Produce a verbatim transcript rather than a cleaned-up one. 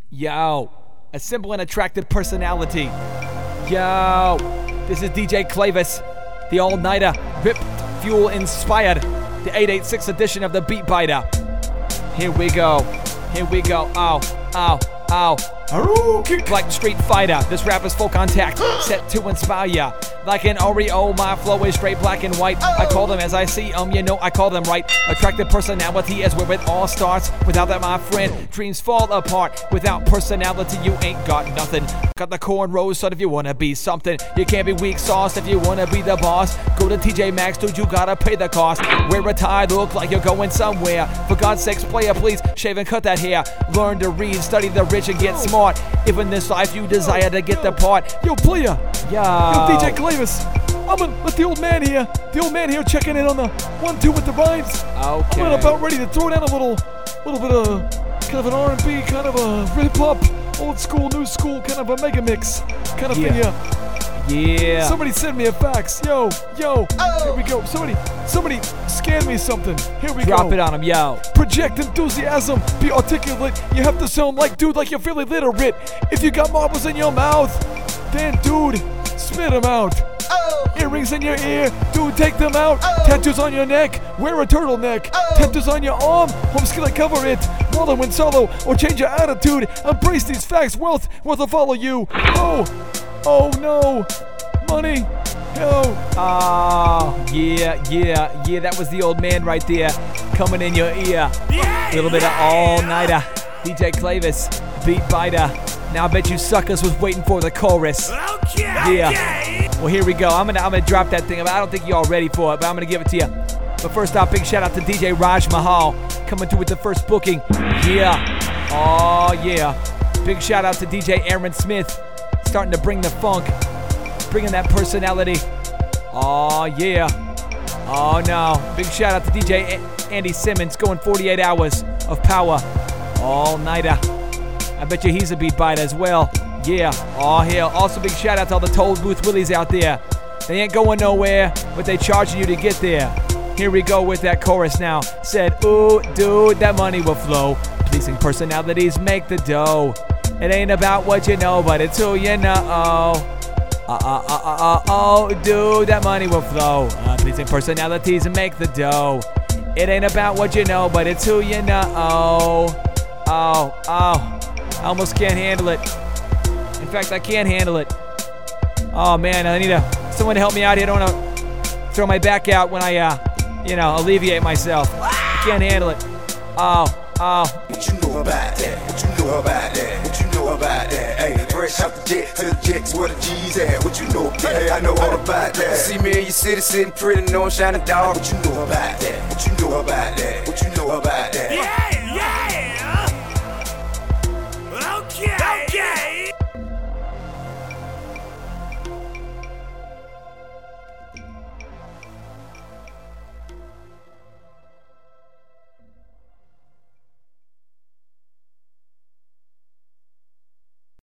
Yo, a simple and attractive personality. Yo, this is D J Clavis, the all-nighter, Rip Fuel inspired, the eight eighty-six edition of the Beat Biter. Here we go, here we go, ow, ow, ow. Like Street Fighter, this rap is full contact, set to inspire ya. Like an Oreo, my flow is straight black and white. I call them as I see them, you know I call them right. Attractive personality is where it all starts. Without that, my friend, dreams fall apart. Without personality, you ain't got nothing. Got the cornrows, son, if you wanna be something. You can't be weak sauce if you wanna be the boss. Go to T J Maxx, dude, you gotta pay the cost. Wear a tie, look like you're going somewhere. For God's sakes, player, please, shave and cut that hair. Learn to read, study the rich and get smart. If in this life you desire to get the part. Yo, player. Yo. Yo, D J Clavis. I'm gonna let the old man here, the old man here checking in on the one two with the rhymes. Okay. I'm about ready to throw down a little, little bit of kind of an R and B, kind of a hip hop, old school, new school, kind of a mega mix, kind of Yeah. thing here. Yeah. Somebody send me a fax. Yo, yo. Oh. Here we go. Somebody, somebody scan me something. Here we Drop go. it on him, yo. Project enthusiasm, be articulate. You have to sound like dude, like you're feeling literate. If you got marbles in your mouth, then dude, spit them out. Oh. Earrings in your ear, dude, take them out. Oh. Tattoos on your neck, wear a turtleneck. Oh. Tattoos on your arm, home's gonna cover it. Wallow in solo, or change your attitude. Embrace these facts, wealth, wealth will follow you. Oh, oh no, money, yo. Oh, yeah, yeah, yeah, that was the old man right there, coming in your ear. A little bit of all-nighter, D J Clavis, Beat Biter. Now I bet you suckers was waiting for the chorus. Okay. Yeah. Well, here we go. I'm gonna, I'm gonna drop that thing. I don't think you're all ready for it, but I'm gonna give it to you. But first off, big shout out to D J Raj Mahal, coming through with the first booking. Yeah. Oh, yeah. Big shout out to D J Aaron Smith, starting to bring the funk, bringing that personality. Oh, yeah. Oh, no. Big shout out to D J A- Andy Simmons, going forty-eight hours of power. All-nighter. I bet you he's a beat biter as well. Yeah. Oh, hell. Also, big shout out to all the Toll Booth Willies out there. They ain't going nowhere, but they charging you to get there. Here we go with that chorus now. Said, ooh, dude, that money will flow. Pleasing personalities make the dough. It ain't about what you know, but it's who you know. Uh, uh, uh, uh, uh, oh, dude, that money will flow. Uh, pleasing personalities make the dough. It ain't about what you know, but it's who you know. Oh, oh, oh. I almost can't handle it. In fact, I can't handle it. Oh, man, I need a, someone to help me out here. I don't want to throw my back out when I, uh, you know, alleviate myself. I can't handle it. Oh, oh. What you know about that? What you know about that? What you know about that? Hey, fresh out the jet to the jets where the G's at. What you know? Hey, I know all about that. See me in your city sitting pretty, no shining dog. What you know about that? What you know about that? What you know about that? Yeah.